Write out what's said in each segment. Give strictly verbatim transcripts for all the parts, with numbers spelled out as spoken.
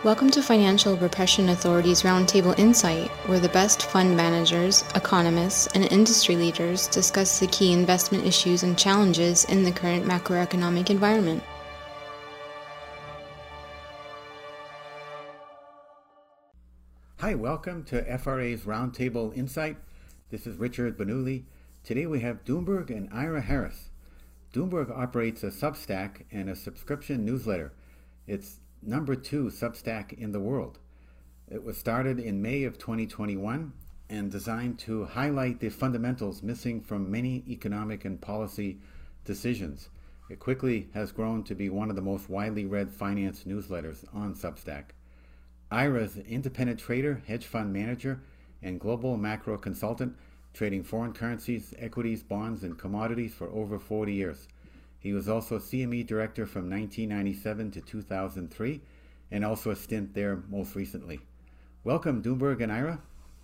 Welcome to Financial Repression Authority's Roundtable Insight, where the best fund managers, economists, and industry leaders discuss the key investment issues and challenges in the current macroeconomic environment. Hi, welcome to F R A's Roundtable Insight. This is Richard Benuli. Today we have Doomberg and Ira Harris. Doomberg operates a Substack and a subscription newsletter. It's number two Substack in the world. It was started in May of twenty twenty-one and designed to highlight the fundamentals missing from many economic and policy decisions. It quickly has grown to be one of the most widely read finance newsletters on Substack. Ira is an independent trader, hedge fund manager, and global macro consultant, trading foreign currencies, equities, bonds, and commodities for over forty years. He was also C M E director from nineteen ninety-seven to two thousand three, and also a stint there most recently. Welcome, Doomberg and Ira.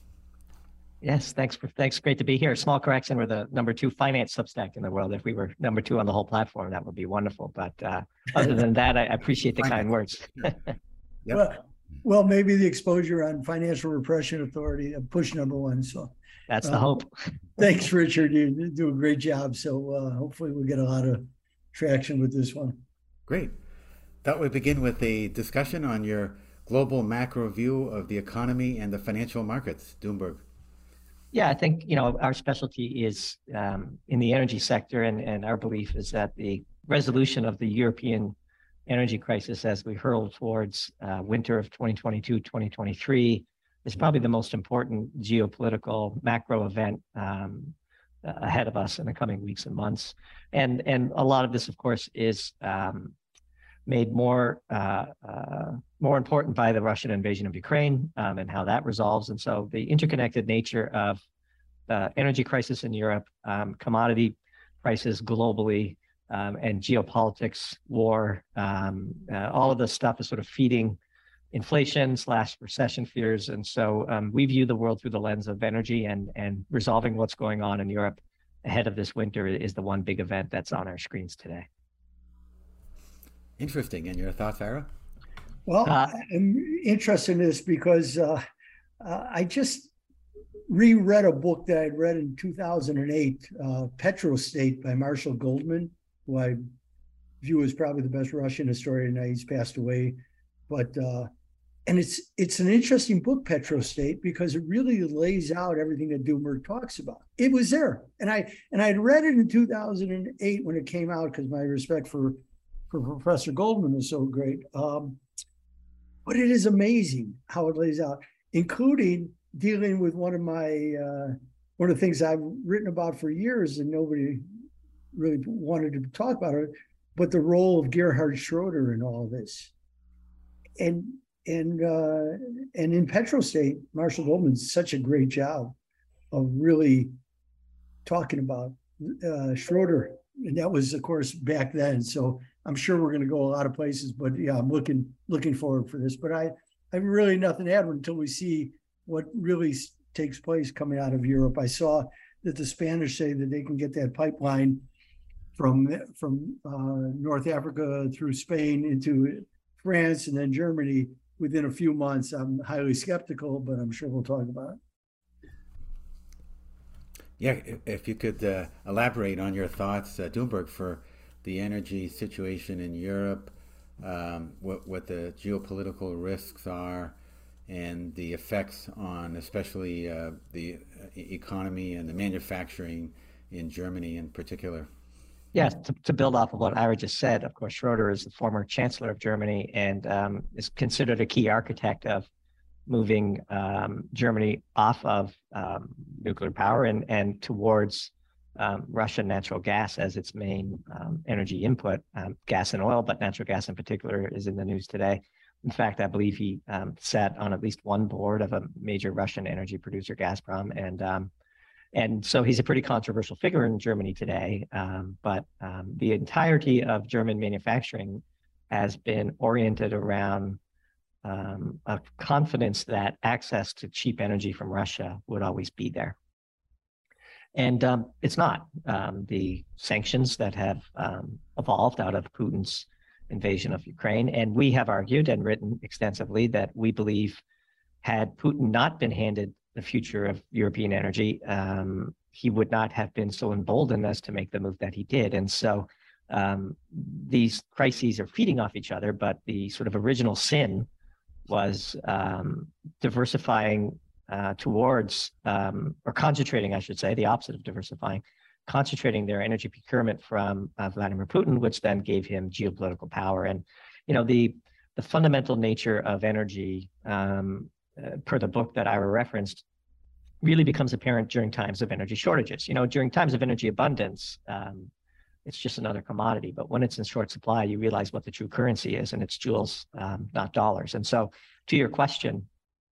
Yes, thanks. For, thanks. Great to be here. Small correction: we're the number two finance Substack in the world. If we were number two on the whole platform, that would be wonderful. But uh, other than that, I appreciate the kind words. Yep. Well, well, maybe the exposure on Financial Repression Authority, push number one. So that's the um, hope. Thanks, Richard. You do a great job. So uh, hopefully we'll get a lot of traction with this one. Great. Thought we'd begin with a discussion on your global macro view of the economy and the financial markets. Doomberg. Yeah, I think, you know, our specialty is um, in the energy sector, and, and our belief is that the resolution of the European energy crisis as we hurl towards uh, winter of twenty twenty-two, twenty twenty-three is probably the most important geopolitical macro event um, ahead of us in the coming weeks and months. And, and a lot of this, of course, is um, made more, uh, uh, more important by the Russian invasion of Ukraine um, and how that resolves. And so the interconnected nature of the energy crisis in Europe, um, commodity prices globally, um, and geopolitics, war, um, uh, all of this stuff is sort of feeding inflation slash recession fears. And so um, we view the world through the lens of energy, and, and resolving what's going on in Europe ahead of this winter is the one big event that's on our screens today. Interesting. And your thoughts, Ira? Well, uh, I'm interested in this because uh, uh, I just reread a book that I'd read in two thousand eight, uh, Petrostate by Marshall Goldman, who I view as probably the best Russian historian. Now he's passed away. But uh, and it's it's an interesting book, Petrostate, because it really lays out everything that Doomberg talks about. It was there, and I and I'd read it in two thousand eight when it came out because my respect for for Professor Goldman was so great. Um, but it is amazing how it lays out, including dealing with one of my uh, one of the things I've written about for years and nobody really wanted to talk about it, but the role of Gerhard Schroeder in all this. And and uh, and in Petrostate, Marshall Goldman's such a great job of really talking about uh, Schroeder, and that was, of course, back then. So I'm sure we're going to go a lot of places. But yeah, I'm looking looking forward for this. But I I have really nothing to add until we see what really takes place coming out of Europe. I saw that the Spanish say that they can get that pipeline from from uh, North Africa through Spain into France and then Germany within a few months. I'm highly skeptical, but I'm sure we'll talk about it. Yeah, if you could uh, elaborate on your thoughts, uh, Doomberg, for the energy situation in Europe, um, what, what the geopolitical risks are, and the effects on especially uh, the economy and the manufacturing in Germany in particular. Yes, to, to build off of what Ira just said, of course, Schroeder is the former chancellor of Germany and um, is considered a key architect of moving um, Germany off of um, nuclear power and, and towards um, Russian natural gas as its main um, energy input, um, gas and oil, but natural gas in particular is in the news today. In fact, I believe he um, sat on at least one board of a major Russian energy producer, Gazprom, and um, And so he's a pretty controversial figure in Germany today, um, but um, the entirety of German manufacturing has been oriented around um, a confidence that access to cheap energy from Russia would always be there. And um, it's not. Um, the sanctions that have um, evolved out of Putin's invasion of Ukraine. And we have argued and written extensively that we believe had Putin not been handed the future of European energy, um, he would not have been so emboldened as to make the move that he did. And so um, these crises are feeding off each other, but the sort of original sin was um, diversifying uh, towards, um, or concentrating, I should say, the opposite of diversifying, concentrating their energy procurement from uh, Vladimir Putin, which then gave him geopolitical power. And, you know, the, the fundamental nature of energy, um, uh, per the book that Ira referenced, really becomes apparent during times of energy shortages. You know, during times of energy abundance, um, it's just another commodity. But when it's in short supply, you realize what the true currency is, and it's joules, um, not dollars. And so to your question,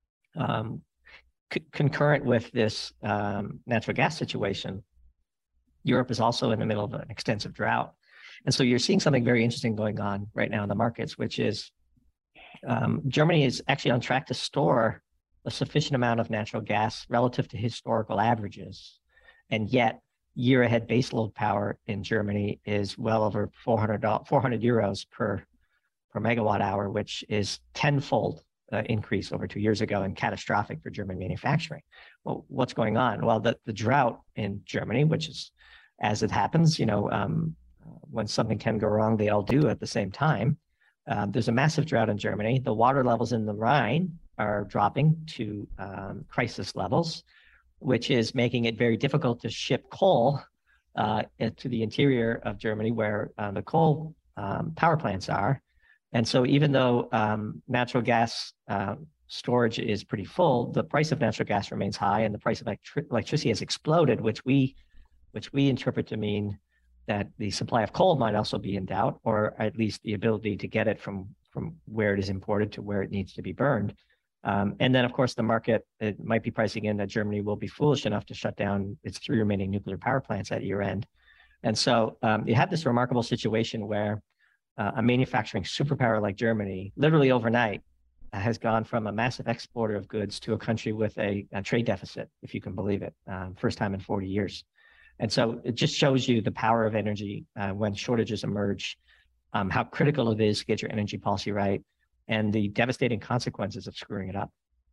um, c- concurrent with this um, natural gas situation, Europe is also in the middle of an extensive drought. And so you're seeing something very interesting going on right now in the markets, which is um, Germany is actually on track to store a sufficient amount of natural gas relative to historical averages. And yet year ahead baseload power in Germany is well over four hundred, four hundred euros per, per megawatt hour, which is tenfold uh, increase over two years ago and catastrophic for German manufacturing. Well, what's going on? Well, the, the drought in Germany, which is, as it happens, you know, um, when something can go wrong, they all do at the same time. Uh, there's a massive drought in Germany. The water levels in the Rhine are dropping to um, crisis levels, which is making it very difficult to ship coal uh, to the interior of Germany where uh, the coal um, power plants are. And so even though um, natural gas uh, storage is pretty full, the price of natural gas remains high and the price of electri- electricity has exploded, which we, which we interpret to mean that the supply of coal might also be in doubt, or at least the ability to get it from, from where it is imported to where it needs to be burned. Um, and then, of course, the market it might be pricing in that Germany will be foolish enough to shut down its three remaining nuclear power plants at year end. And so um, you have this remarkable situation where uh, a manufacturing superpower like Germany, literally overnight, has gone from a massive exporter of goods to a country with a, a trade deficit, if you can believe it, um, first time in forty years. And so it just shows you the power of energy uh, when shortages emerge, um, how critical it is to get your energy policy right, and the devastating consequences of screwing it up.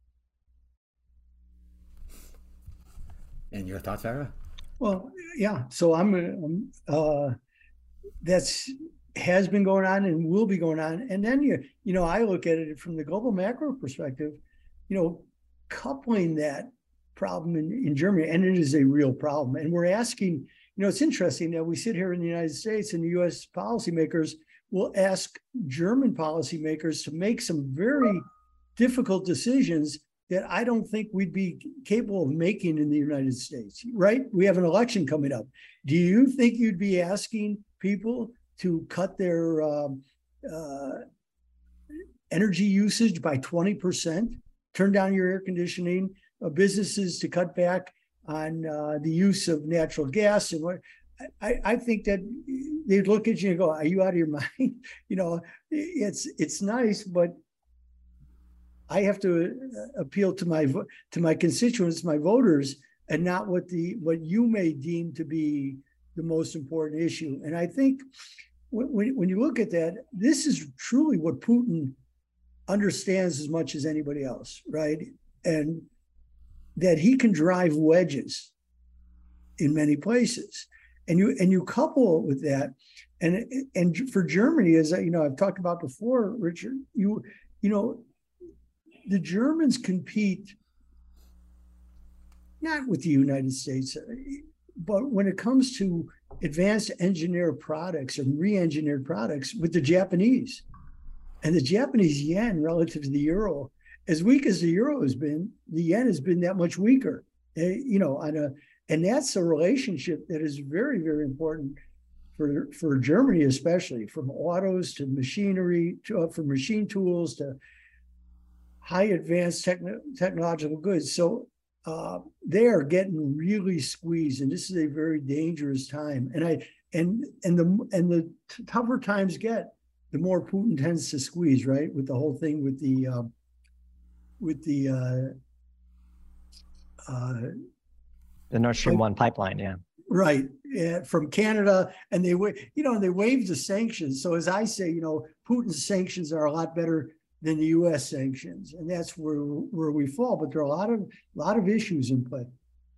And your thoughts, Ira? Well, yeah. So I'm, I'm uh, that's has been going on and will be going on. And then you, you know, I look at it from the global macro perspective. You know, coupling that problem in, in Germany, and it is a real problem. And we're asking, you know, it's interesting that we sit here in the United States and the U S policymakers will ask German policymakers to make some very difficult decisions that I don't think we'd be capable of making in the United States, right? We have an election coming up. Do you think you'd be asking people to cut their uh, uh, energy usage by twenty percent, turn down your air conditioning, uh, businesses to cut back on uh, the use of natural gas? And what I, I think that they'd look at you and go, are you out of your mind? You know, it's it's nice, but I have to appeal to my to my constituents, my voters, and not what the what you may deem to be the most important issue. And I think when when you look at that, this is truly what Putin understands as much as anybody else, right? And that he can drive wedges in many places. And you and you couple it with that, and and for Germany, as you know, I've talked about before, Richard, you you know, the Germans compete not with the United States, but when it comes to advanced engineered products and re-engineered products, with the Japanese. And the Japanese yen relative to the euro, as weak as the euro has been, the yen has been that much weaker. You know, on a And that's a relationship that is very, very important for, for Germany, especially from autos to machinery, to, uh, from machine tools to high advanced techn- technological goods. So uh, they are getting really squeezed, and this is a very dangerous time. And I and and the and the t- tougher times get, the more Putin tends to squeeze, right? With the whole thing with the uh, with the uh, uh, The Nord Stream one pipeline, yeah. Right. Yeah, from Canada, and they wa- you know, they waived the sanctions. So as I say, you know, Putin's sanctions are a lot better than the U S sanctions, and that's where where we fall. But there are a lot of lot of issues in play.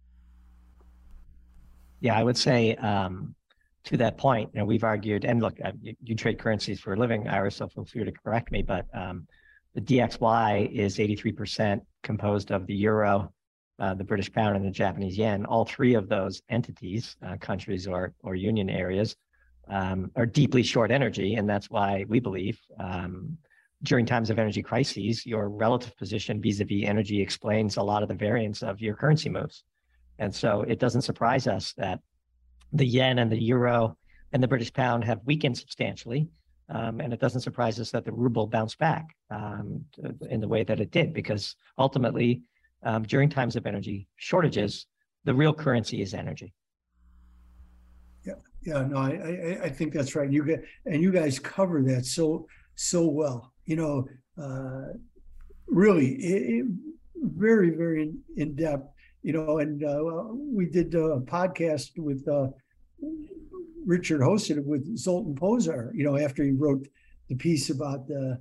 Yeah, I would say um, to that point, you know, we've argued, and look, you, you trade currencies for a living, Ira, so feel free to correct me, but um, the D X Y is eighty-three percent composed of the euro, uh, the British pound, and the Japanese yen. All three of those entities, uh, countries or or union areas, um, are deeply short energy, and that's why we believe um, during times of energy crises, your relative position vis-a-vis energy explains a lot of the variance of your currency moves. And so it doesn't surprise us that the yen and the euro and the British pound have weakened substantially. Um, and it doesn't surprise us that the ruble bounced back um, in the way that it did, because ultimately, um, during times of energy shortages, the real currency is energy. Yeah, yeah, no, I, I, I think that's right. You get, and you guys cover that so, so well. You know, uh, really, it, it, very, very in, in depth. You know, and uh, we did a podcast with uh, Richard hosted it with Zoltan Pozsar. You know, after he wrote the piece about the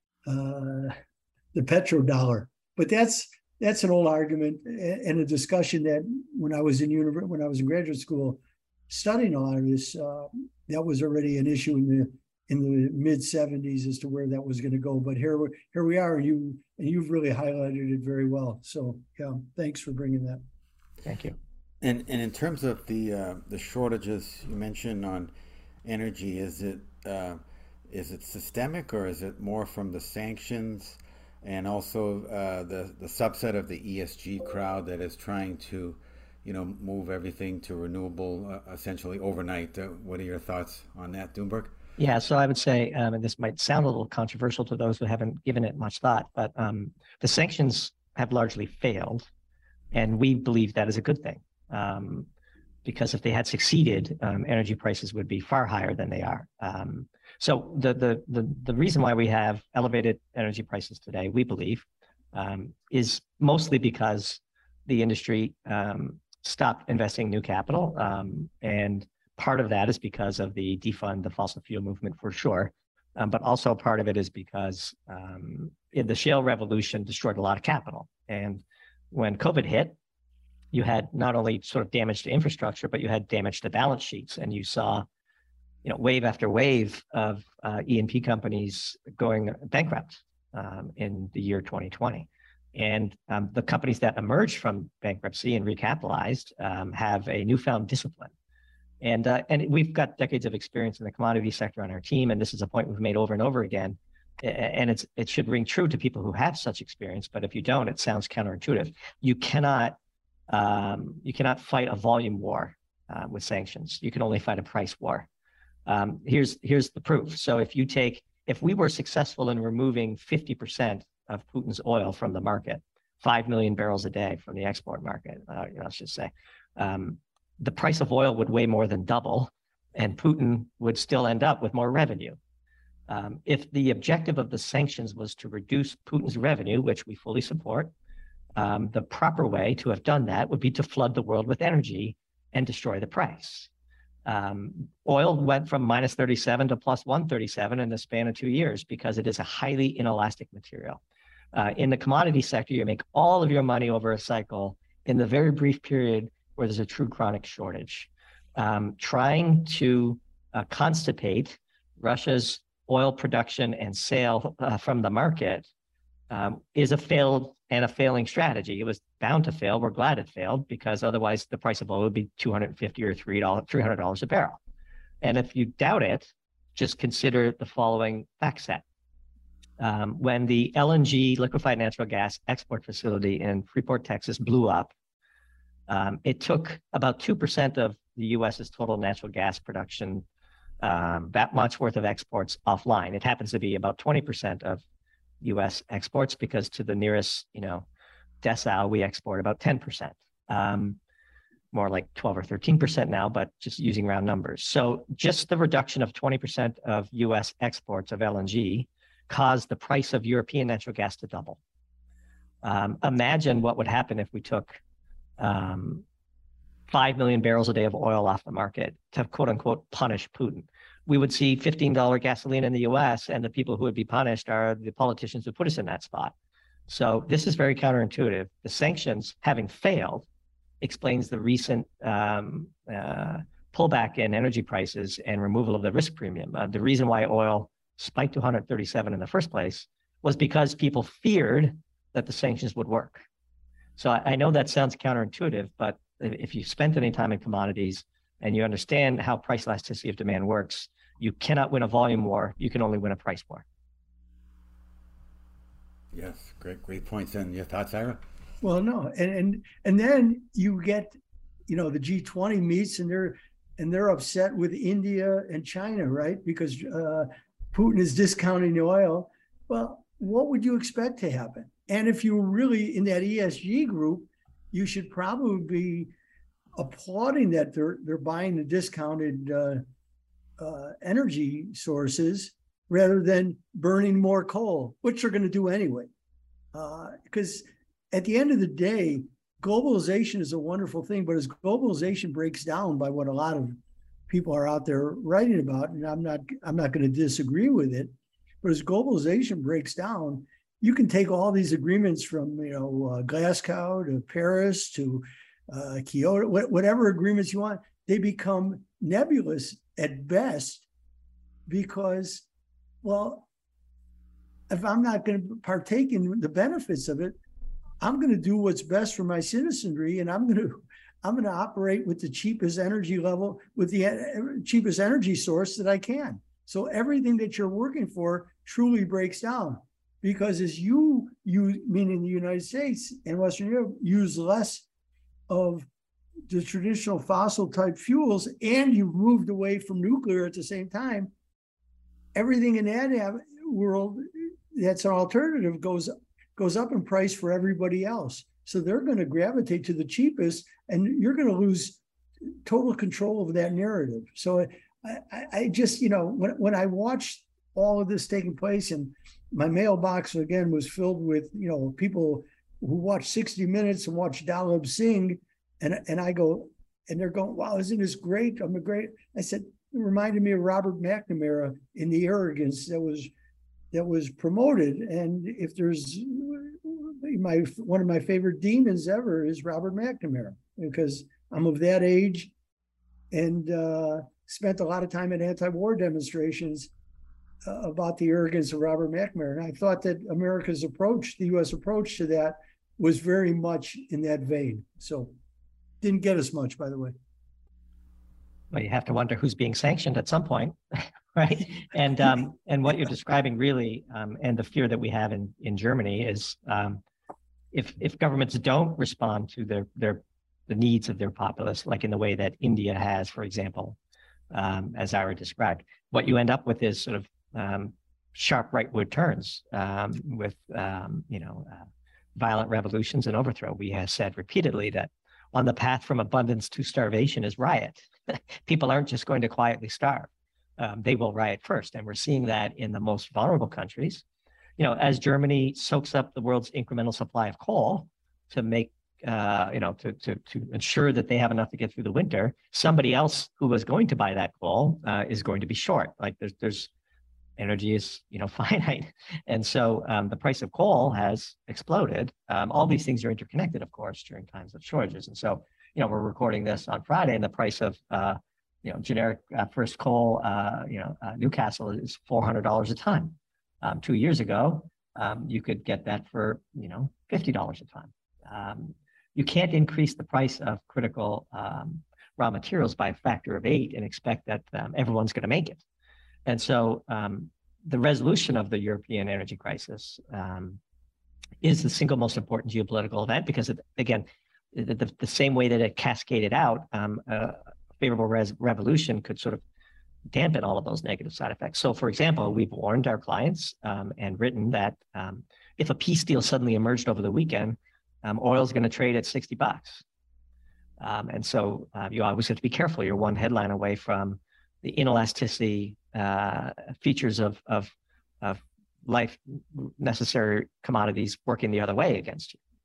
uh, the petrodollar. But that's that's an old argument and a discussion that when I was in university, when I was in graduate school, studying a lot of this, uh, that was already an issue in the in the mid seventies as to where that was going to go. But here, here we are, and you and you've really highlighted it very well. So yeah, thanks for bringing that. Thank you. And and in terms of the uh, the shortages you mentioned on energy, is it uh, is it systemic, or is it more from the sanctions, and also uh, the the subset of the E S G crowd that is trying to, you know, move everything to renewable uh, essentially overnight? Uh, what are your thoughts on that, Doomberg? Yeah, so I would say, um, and this might sound a little controversial to those who haven't given it much thought, but um, the sanctions have largely failed, and we believe that is a good thing, um, because if they had succeeded, um, energy prices would be far higher than they are. Um, so the, the the the reason why we have elevated energy prices today, we believe, um, is mostly because the industry um, stopped investing new capital, um, and part of that is because of the defund the fossil fuel movement, for sure. Um, but also part of it is because um, the shale revolution destroyed a lot of capital. And when COVID hit, you had not only sort of damage to infrastructure, but you had damage to balance sheets. And you saw, you know, wave after wave of uh, E and P companies going bankrupt um, in the year twenty twenty. And um, the companies that emerged from bankruptcy and recapitalized um, have a newfound discipline. And, uh, and we've got decades of experience in the commodity sector on our team, and this is a point we've made over and over again. And it's it should ring true to people who have such experience, but if you don't, it sounds counterintuitive. You cannot um, you cannot fight a volume war uh, with sanctions. You can only fight a price war. Um, here's here's the proof. So if you take if we were successful in removing fifty percent of Putin's oil from the market, five million barrels a day from the export market, uh, you know, let's just say. Um, the price of oil would way more than double, and Putin would still end up with more revenue. Um, if the objective of the sanctions was to reduce Putin's revenue, which we fully support, um, the proper way to have done that would be to flood the world with energy and destroy the price. Um, oil went from minus thirty-seven to plus one thirty-seven in the span of two years because it is a highly inelastic material. Uh, in the commodity sector, you make all of your money over a cycle in the very brief period where there's a true chronic shortage. Um, trying to uh, constipate Russia's oil production and sale uh, from the market um, is a failed and a failing strategy. It was bound to fail. We're glad it failed, because otherwise the price of oil would be two hundred fifty dollars or three dollars, three hundred dollars a barrel. And if you doubt it, just consider the following fact set. Um, when the L N G, liquefied natural gas export facility in Freeport, Texas blew up, Um, it took about two percent of the U S's total natural gas production, um, that much worth of exports offline. It happens to be about twenty percent of U S exports, because to the nearest, you know, decile, we export about ten percent, um, more like twelve or thirteen percent now, but just using round numbers. So just the reduction of twenty percent of U S exports of L N G caused the price of European natural gas to double. Um, imagine what would happen if we took Um, five million barrels a day of oil off the market to quote unquote punish Putin. We would see fifteen dollars gasoline in the U S, and the people who would be punished are the politicians who put us in that spot. So this is very counterintuitive. The sanctions, having failed, explains the recent um, uh, pullback in energy prices and removal of the risk premium. Uh, the reason why oil spiked to one hundred thirty-seven in the first place was because people feared that the sanctions would work. So I, I know that sounds counterintuitive, but if you spent any time in commodities and you understand how price elasticity of demand works, you cannot win a volume war. You can only win a price war. Yes, great, great points. And your thoughts, Ira? Well, no, and and and then you get, you know, the G twenty meets, and they're and they're upset with India and China, right? Because uh, Putin is discounting the oil. Well, what would you expect to happen? And if you were really in that E S G group, you should probably be applauding that they're they're buying the discounted uh, uh, energy sources rather than burning more coal, which they're going to do anyway. Because uh, at the end of the day, globalization is a wonderful thing, but as globalization breaks down by what a lot of people are out there writing about, and I'm not I'm not going to disagree with it, but as globalization breaks down, you can take all these agreements from, you know, uh, Glasgow to Paris to uh, Kyoto, wh- whatever agreements you want, they become nebulous at best because, well, if I'm not going to partake in the benefits of it, I'm going to do what's best for my citizenry, and I'm going to I'm going to operate with the cheapest energy level, with the uh, cheapest energy source that I can. So everything that you're working for truly breaks down. Because as you, you meaning the United States and Western Europe, use less of the traditional fossil type fuels, and you've moved away from nuclear at the same time, everything in that world that's an alternative goes, goes up in price for everybody else. So they're going to gravitate to the cheapest, and you're going to lose total control of that narrative. So I, I, I just, you know, when, when I watched all of this taking place, and my mailbox again was filled with, you know, people who watch sixty minutes and watch Dalib Singh, and and I go, and they're going, wow, isn't this great? I'm a great. I said, it reminded me of Robert McNamara in the arrogance that was that was promoted. And if there's my one of my favorite demons ever is Robert McNamara, because I'm of that age and uh, spent a lot of time at anti-war demonstrations Uh, about the arrogance of Robert McNamara. And I thought that America's approach, the U S approach to that, was very much in that vein. So didn't get us much, by the way. Well, you have to wonder who's being sanctioned at some point, right? And um, and what you're describing really, um, and the fear that we have in, in Germany is um, if if governments don't respond to their their the needs of their populace, like in the way that India has, for example, um, as Ira described, what you end up with is sort of Um, sharp rightward turns um, with, um, you know, uh, violent revolutions and overthrow. We have said repeatedly that on the path from abundance to starvation is riot. People aren't just going to quietly starve. Um, they will riot first. And we're seeing that in the most vulnerable countries. You know, as Germany soaks up the world's incremental supply of coal to make, uh, you know, to, to, to ensure that they have enough to get through the winter, somebody else who was going to buy that coal uh, is going to be short. Like there's, there's, energy is, you know, finite. And so um, the price of coal has exploded. Um, all these things are interconnected, of course, during times of shortages. And so, you know, we're recording this on Friday, and the price of, uh, you know, generic uh, first coal, uh, you know, uh, Newcastle is four hundred dollars a ton. Um, two years ago, um, you could get that for, you know, fifty dollars a ton. Um, you can't increase the price of critical um, raw materials by a factor of eight and expect that um, everyone's going to make it. And so um, the resolution of the European energy crisis um, is the single most important geopolitical event because, it, again, the, the, the same way that it cascaded out, um, a favorable res- revolution could sort of dampen all of those negative side effects. So, for example, we've warned our clients um, and written that um, if a peace deal suddenly emerged over the weekend, um, oil is going to trade at sixty bucks. Um, and so uh, you always have to be careful. You're one headline away from the inelasticity uh, features of, of, of life necessary commodities working the other way against you.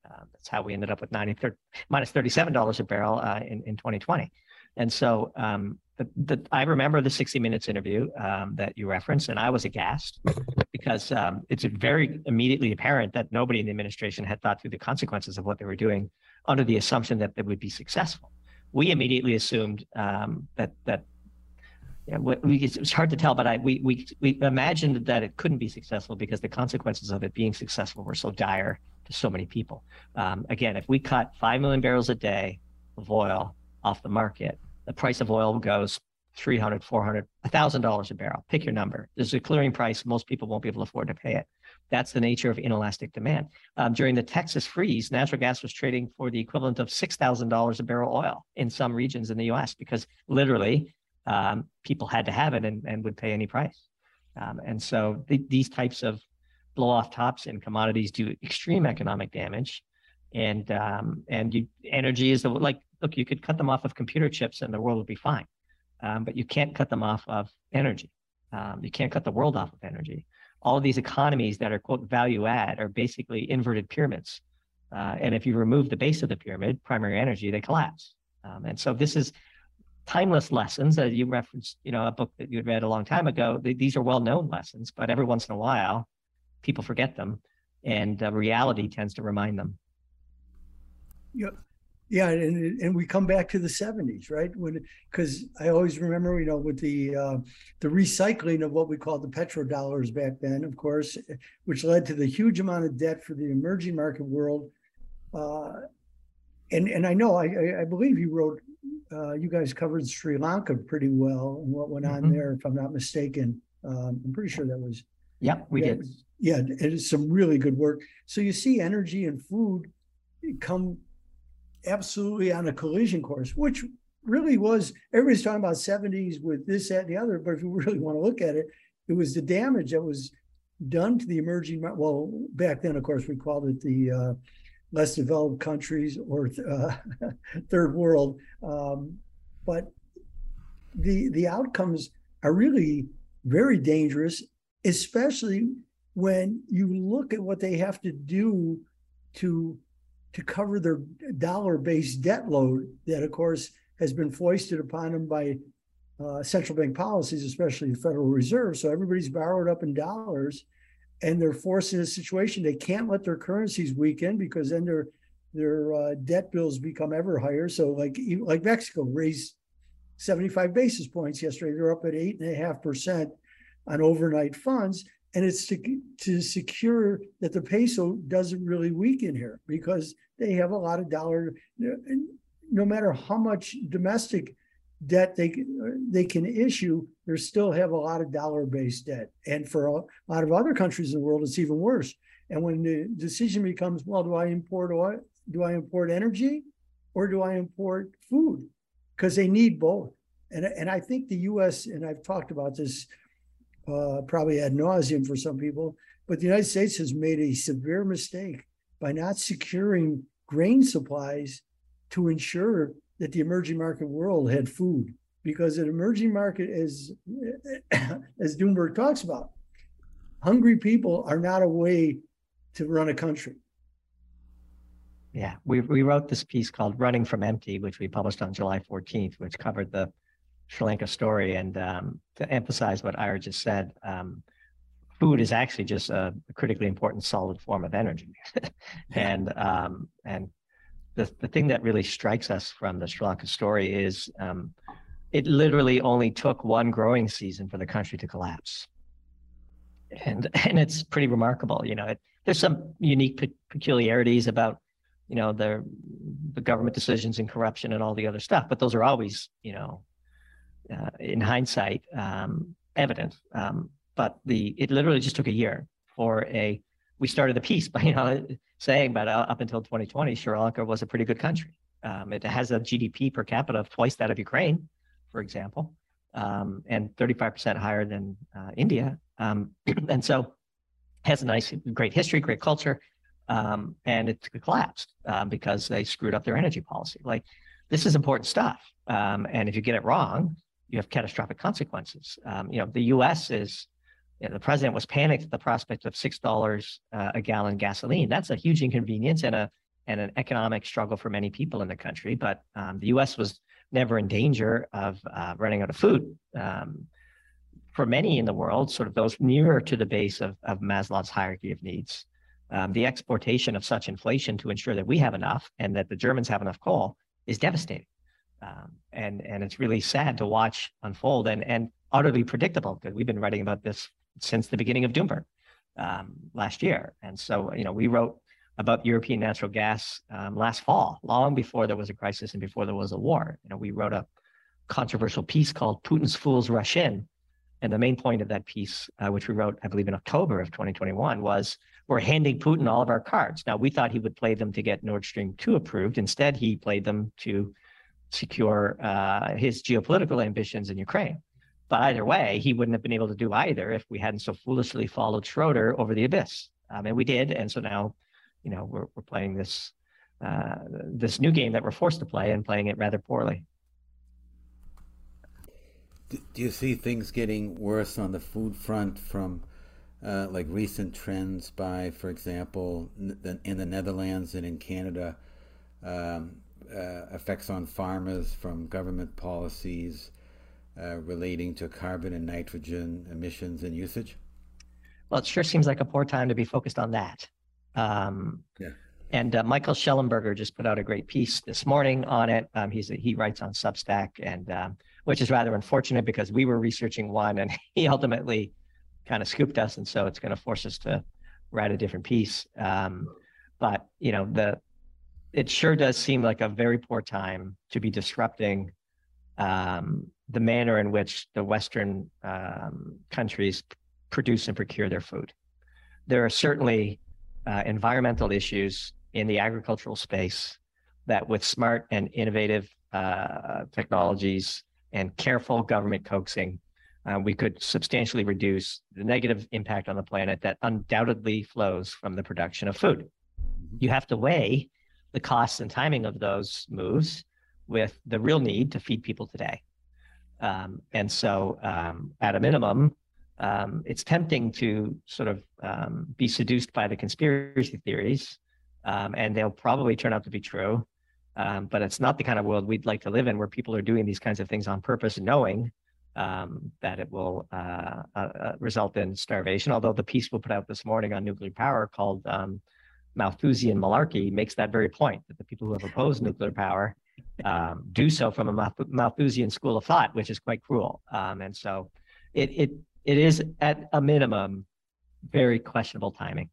Uh, that's how we ended up with ninety, thirty, minus thirty-seven dollars a barrel uh, in, in twenty twenty. And so um, the, the, I remember the sixty minutes interview um, that you referenced, and I was aghast because um, it's very immediately apparent that nobody in the administration had thought through the consequences of what they were doing under the assumption that they would be successful. We immediately assumed um, that that you know, we, it's hard to tell, but I, we we we imagined that it couldn't be successful because the consequences of it being successful were so dire to so many people. Um, again, if we cut five million barrels a day of oil off the market, the price of oil goes three hundred, four hundred, one thousand dollars a barrel. Pick your number. There's a clearing price. Most people won't be able to afford to pay it. That's the nature of inelastic demand. Um, during the Texas freeze, natural gas was trading for the equivalent of six thousand dollars a barrel oil in some regions in the U S because literally um, people had to have it and, and would pay any price. Um, and so th- these types of blow off tops in commodities do extreme economic damage. And um, and you, energy is the, like, look, you could cut them off of computer chips and the world would be fine. Um, but you can't cut them off of energy. Um, you can't cut the world off of energy. All of these economies that are, quote, value add are basically inverted pyramids. Uh, and if you remove the base of the pyramid, primary energy, they collapse. Um, and so this is timeless lessons that you referenced, you know, a book that you had read a long time ago. These are well-known lessons, but every once in a while, people forget them and uh, reality tends to remind them. Yep. Yeah, and and we come back to the seventies, right? When, because I always remember, you know, with the uh, the recycling of what we called the petrodollars back then, of course, which led to the huge amount of debt for the emerging market world. Uh, and and I know I I believe you wrote, uh, you guys covered Sri Lanka pretty well and what went on mm-hmm. there, if I'm not mistaken. Um, I'm pretty sure that was. Yeah, we that, did. Yeah, it is some really good work. So you see, energy and food come absolutely on a collision course, which really was, everybody's talking about seventies with this, that, and the other, but if you really want to look at it, it was the damage that was done to the emerging, well, back then, of course, we called it the uh, less developed countries or uh, third world. Um, but the the outcomes are really very dangerous, especially when you look at what they have to do to to cover their dollar-based debt load that, of course, has been foisted upon them by uh, central bank policies, especially the Federal Reserve. So everybody's borrowed up in dollars, and they're forced in a situation they can't let their currencies weaken because then their their uh, debt bills become ever higher. So, like like Mexico raised seventy-five basis points yesterday. They're up at eight and a half percent on overnight funds. And it's to, to secure that the peso doesn't really weaken here because they have a lot of dollar, no matter how much domestic debt they, they can issue, they still have a lot of dollar-based debt. And for a lot of other countries in the world, it's even worse. And when the decision becomes, well, do I import oil? Do I import energy or do I import food? Because they need both. And, and I think the U S, and I've talked about this Uh, probably ad nauseum for some people, but the United States has made a severe mistake by not securing grain supplies to ensure that the emerging market world had food. Because an emerging market, as as Doomberg talks about, hungry people are not a way to run a country. Yeah, we we wrote this piece called "Running from Empty," which we published on July fourteenth, which covered the Sri Lanka story. And um, to emphasize what Ira just said, um, food is actually just a, a critically important solid form of energy. and um, and the, the thing that really strikes us from the Sri Lanka story is um, it literally only took one growing season for the country to collapse. And and it's pretty remarkable. You know, it, there's some unique pe- peculiarities about, you know, the, the government decisions and corruption and all the other stuff, but those are always, you know, Uh, in hindsight, um, evident, um, but the it literally just took a year for a. We started the piece by you know saying, but uh, up until twenty twenty, Sri Lanka was a pretty good country. Um, it has a G D P per capita of twice that of Ukraine, for example, um, and thirty-five percent higher than uh, India, um, and so has a nice, great history, great culture, um, and it collapsed um, because they screwed up their energy policy. Like, this is important stuff, um, and if you get it wrong, you have catastrophic consequences. Um, you know, the U S is, you know, the president was panicked at the prospect of six dollars uh, a gallon gasoline. That's a huge inconvenience and a and an economic struggle for many people in the country. But um, the U S was never in danger of uh, running out of food. Um, for many in the world, sort of those nearer to the base of, of Maslow's hierarchy of needs, um, the exportation of such inflation to ensure that we have enough and that the Germans have enough coal is devastating. Um, and, and it's really sad to watch unfold and, and utterly predictable, because we've been writing about this since the beginning of Doomberg um, last year. And so, you know, we wrote about European natural gas um, last fall, long before there was a crisis and before there was a war. You know, we wrote a controversial piece called Putin's Fools Rush In. And the main point of that piece, uh, which we wrote, I believe, in October of twenty twenty-one, was we're handing Putin all of our cards. Now, we thought he would play them to get Nord Stream two approved. Instead, he played them to secure uh, his geopolitical ambitions in Ukraine. But either way, he wouldn't have been able to do either if we hadn't so foolishly followed Schroeder over the abyss. Um, and we did. And so now, you know, we're, we're playing this, uh, this new game that we're forced to play, and playing it rather poorly. Do you see things getting worse on the food front from uh, like recent trends by, for example, in the Netherlands and in Canada, um, uh, effects on farmers from government policies uh, relating to carbon and nitrogen emissions and usage? Well, it sure seems like a poor time to be focused on that. Um, yeah. And uh, Michael Schellenberger just put out a great piece this morning on it. Um, he's a, he writes on Substack, and um, which is rather unfortunate because we were researching one and he ultimately kind of scooped us. And so it's going to force us to write a different piece. Um, but, you know, the it sure does seem like a very poor time to be disrupting um, the manner in which the Western um, countries produce and procure their food. There are certainly uh, environmental issues in the agricultural space that, with smart and innovative uh, technologies and careful government coaxing, uh, we could substantially reduce the negative impact on the planet that undoubtedly flows from the production of food. You have to weigh the costs and timing of those moves with the real need to feed people today. Um, and so um, at a minimum, um, it's tempting to sort of um, be seduced by the conspiracy theories, um, and they'll probably turn out to be true. Um, but it's not the kind of world we'd like to live in, where people are doing these kinds of things on purpose, knowing um, that it will uh, uh, result in starvation. Although the piece we'll put out this morning on nuclear power, called um, Malthusian Malarkey, makes that very point, that the people who have opposed nuclear power um, do so from a Malthusian school of thought, which is quite cruel. Um, and so it, it it is, at a minimum, very questionable timing.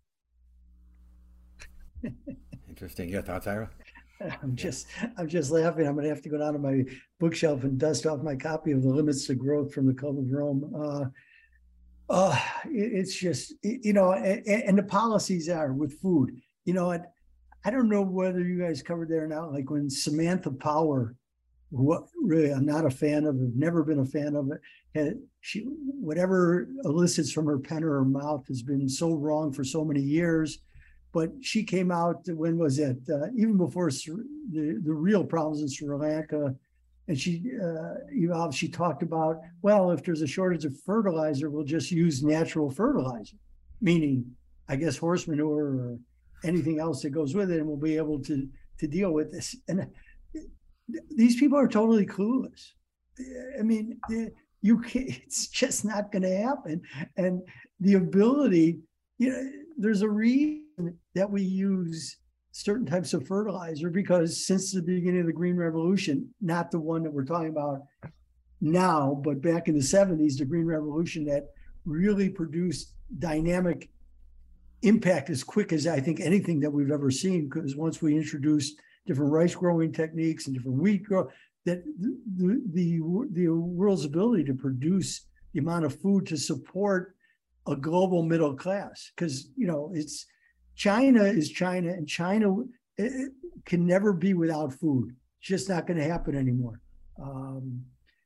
Interesting. Your thoughts, Ira? I'm just, I'm just laughing. I'm going to have to go down to my bookshelf and dust off my copy of The Limits to Growth from the Club of Rome. Uh, uh, it, it's just, you know, and, and the policies are with food. You know, I, I don't know whether you guys covered there or not. Like when Samantha Power, who really I'm not a fan of, have never been a fan of it. And she, whatever elicits from her pen or her mouth has been so wrong for so many years. But she came out, when was it? Uh, even before the, the real problems in Sri Lanka. And she, uh, you know, she talked about, well, if there's a shortage of fertilizer, we'll just use natural fertilizer, meaning, I guess, horse manure or anything else that goes with it, and we'll be able to, to deal with this. And these people are totally clueless. I mean, you can't, it's just not going to happen. And the ability, you know, there's a reason that we use certain types of fertilizer, because since the beginning of the Green Revolution, not the one that we're talking about now, but back in the seventies, the Green Revolution that really produced dynamic impact as quick as I think anything that we've ever seen. Because once we introduced different rice growing techniques and different wheat grow, that the, the, the, the world's ability to produce the amount of food to support a global middle class. Because, you know, it's, China is China, and China it can never be without food. It's just not going to happen anymore. Um,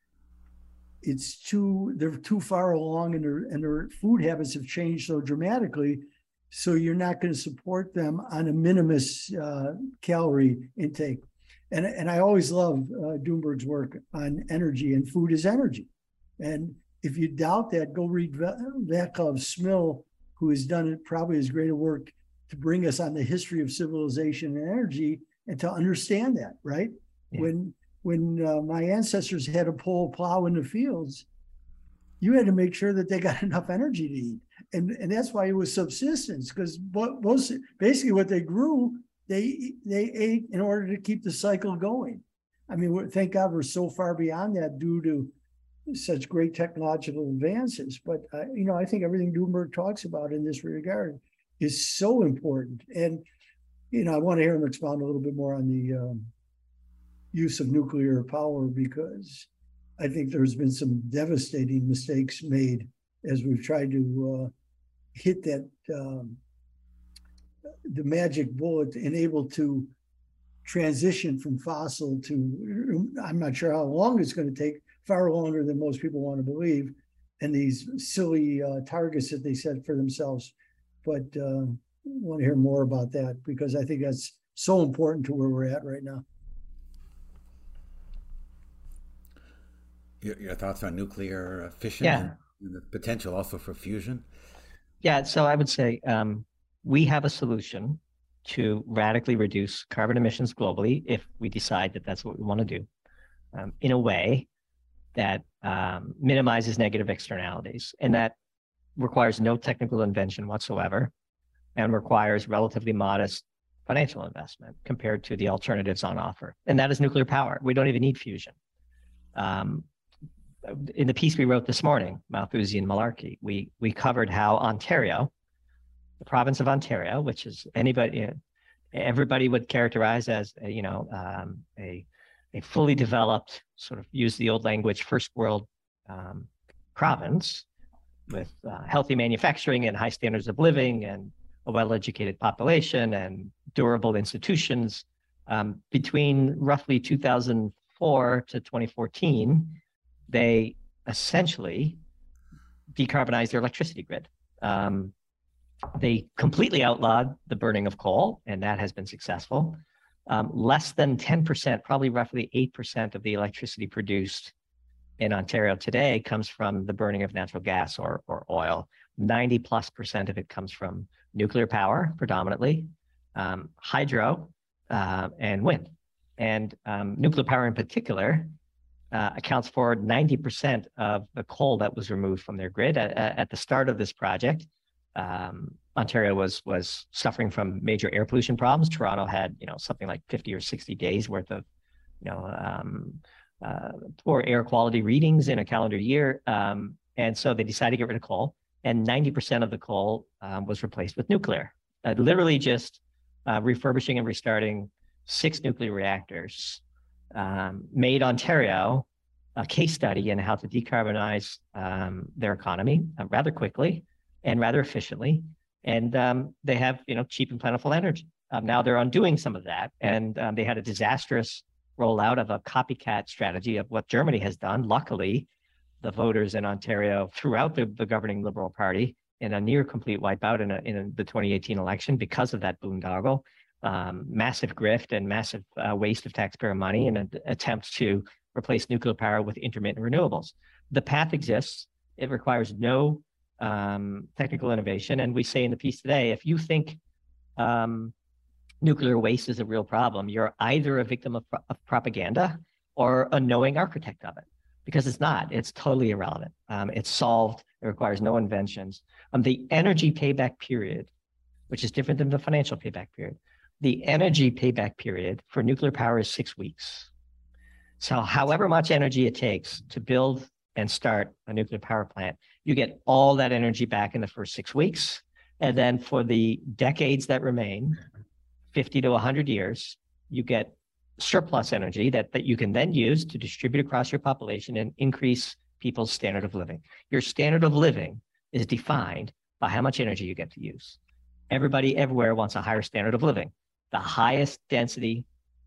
it's too, they're too far along, and their, and their food habits have changed so dramatically. So you're not going to support them on a minimus uh, calorie intake. And, and I always love uh, Doomberg's work on energy, and food is energy. And if you doubt that, go read Vaclav Smil, who has done it probably as great a work to bring us on the history of civilization and energy and to understand that, right? Yeah. When when uh, my ancestors had to pull a plow in the fields, you had to make sure that they got enough energy to eat. And, and that's why it was subsistence, because most, basically what they grew, they they ate in order to keep the cycle going. I mean, thank God we're so far beyond that due to such great technological advances. But, uh, you know, I think everything Doomberg talks about in this regard is so important. And, you know, I want to hear him expound a little bit more on the um, use of nuclear power, because I think there's been some devastating mistakes made as we've tried to uh, hit that um, the magic bullet and able to transition from fossil to, I'm not sure how long it's going to take, far longer than most people want to believe, and these silly uh, targets that they set for themselves. But uh, I want to hear more about that, because I think that's so important to where we're at right now. Your, your thoughts on nuclear fission yeah. and, and the potential also for fusion? Yeah, so I would say um, we have a solution to radically reduce carbon emissions globally if we decide that that's what we want to do, um, in a way that um, minimizes negative externalities, and that requires no technical invention whatsoever and requires relatively modest financial investment compared to the alternatives on offer. And that is nuclear power. We don't even need fusion. Um, in the piece we wrote this morning, Malthusi and Malarkey, we, we covered how Ontario, the province of Ontario, which is anybody, you know, everybody would characterize as, a, you know, um, a, a fully developed, sort of use the old language, first world um, province with uh, healthy manufacturing and high standards of living and a well-educated population and durable institutions. Um, between roughly two thousand four to twenty fourteen, they essentially decarbonized their electricity grid. Um, they completely outlawed the burning of coal, and that has been successful. Um, less than ten percent, probably roughly eight percent of the electricity produced in Ontario today comes from the burning of natural gas or, or oil. ninety plus percent of it comes from nuclear power, predominantly, um, hydro, uh, and wind. And um, nuclear power in particular uh, accounts for ninety percent of the coal that was removed from their grid. At, at the start of this project, um, Ontario was was suffering from major air pollution problems. Toronto had, you know, something like fifty or sixty days worth of, you know, um, uh, poor air quality readings in a calendar year. Um, and so they decided to get rid of coal, and ninety percent of the coal um, was replaced with nuclear. Uh, literally just uh, refurbishing and restarting six nuclear reactors um, made Ontario a case study in how to decarbonize um, their economy uh, rather quickly and rather efficiently. And um, they have, you know, cheap and plentiful energy. Um, now they're undoing some of that, and um, they had a disastrous rollout of a copycat strategy of what Germany has done. Luckily, the voters in Ontario throughout the, the governing Liberal Party in a near complete wipeout in, a, in the twenty eighteen election because of that boondoggle, um, massive grift and massive uh, waste of taxpayer money in an attempt to replace nuclear power with intermittent renewables. The path exists. It requires no um, technical innovation. And we say in the piece today, if you think um, nuclear waste is a real problem, you're either a victim of, of propaganda or a knowing architect of it, because it's not. It's totally irrelevant. Um, it's solved. It requires no inventions. Um, the energy payback period, which is different than the financial payback period, the energy payback period for nuclear power is six weeks. So however much energy it takes to build and start a nuclear power plant, you get all that energy back in the first six weeks. And then for the decades that remain, fifty to one hundred years, you get surplus energy that, that you can then use to distribute across your population and increase people's standard of living. Your standard of living is defined by how much energy you get to use. Everybody everywhere wants a higher standard of living. The highest density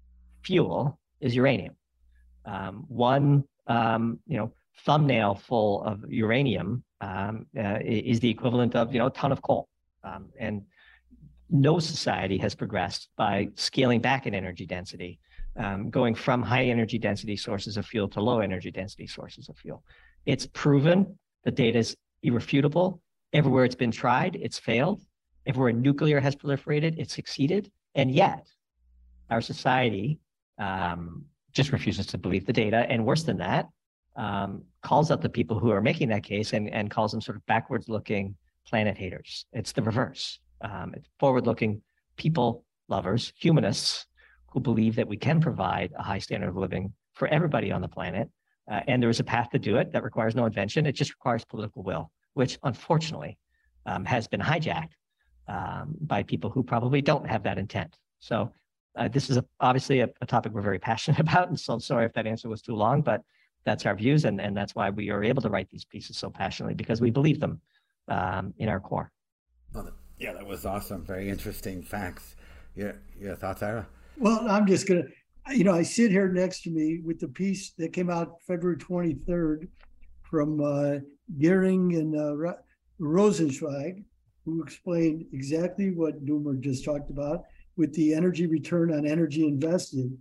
fuel is uranium. Um, one, um, you know, thumbnail full of uranium um, uh, is the equivalent of, you know, a ton of coal. Um, and no society has progressed by scaling back in energy density, um, going from high energy density sources of fuel to low energy density sources of fuel. It's proven. The data is irrefutable. Everywhere it's been tried, it's failed. If where nuclear has proliferated, it succeeded. And yet, our society um, just refuses to believe the data. And worse than that, um, calls out the people who are making that case and, and calls them sort of backwards looking planet haters. It's the reverse. Um, it's forward looking people lovers, humanists who believe that we can provide a high standard of living for everybody on the planet. Uh, and there is a path to do it that requires no invention. It just requires political will, which unfortunately um, has been hijacked um, by people who probably don't have that intent. So uh, this is a, obviously a, a topic we're very passionate about. And so I'm sorry if that answer was too long, but that's our views. And, and that's why we are able to write these pieces so passionately, because we believe them um, in our core. Well, yeah, that was awesome. Very interesting facts. Your, your thoughts, Ira? Well, I'm just going to, you know, I sit here next to me with the piece that came out February twenty-third from uh, Gehring and uh, Rosenzweig, who explained exactly what Doomberg just talked about with the energy return on energy invested.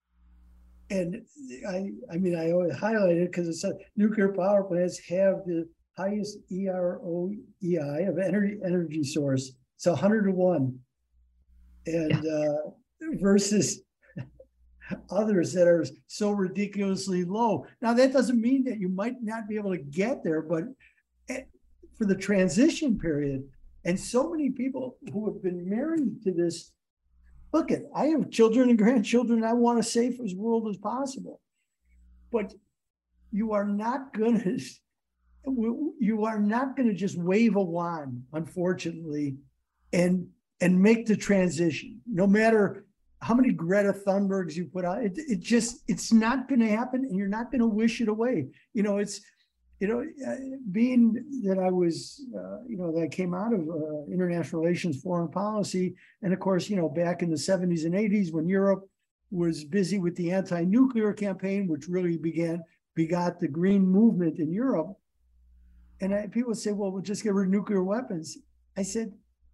And I, I mean, I always highlight it because it's a, nuclear power plants have the highest E R O E I of energy energy source. It's a hundred to one, and yeah. uh, versus others that are so ridiculously low. Now that doesn't mean that you might not be able to get there, but for the transition period, and so many people who have been married to this. Look, at I have children and grandchildren. I want a safe as world as possible, but you are not going to. You are not going to just wave a wand, unfortunately, and and make the transition. No matter how many Greta Thunbergs you put out, it, it just it's not going to happen, and you're not going to wish it away. You know, it's you know, uh, being that I was, uh, you know, that I came out of uh, international relations, foreign policy, and of course, you know, back in the seventies and eighties when Europe was busy with the anti-nuclear campaign, which really began begot the green movement in Europe. And I, people say, well, we'll just get rid of nuclear weapons. I said,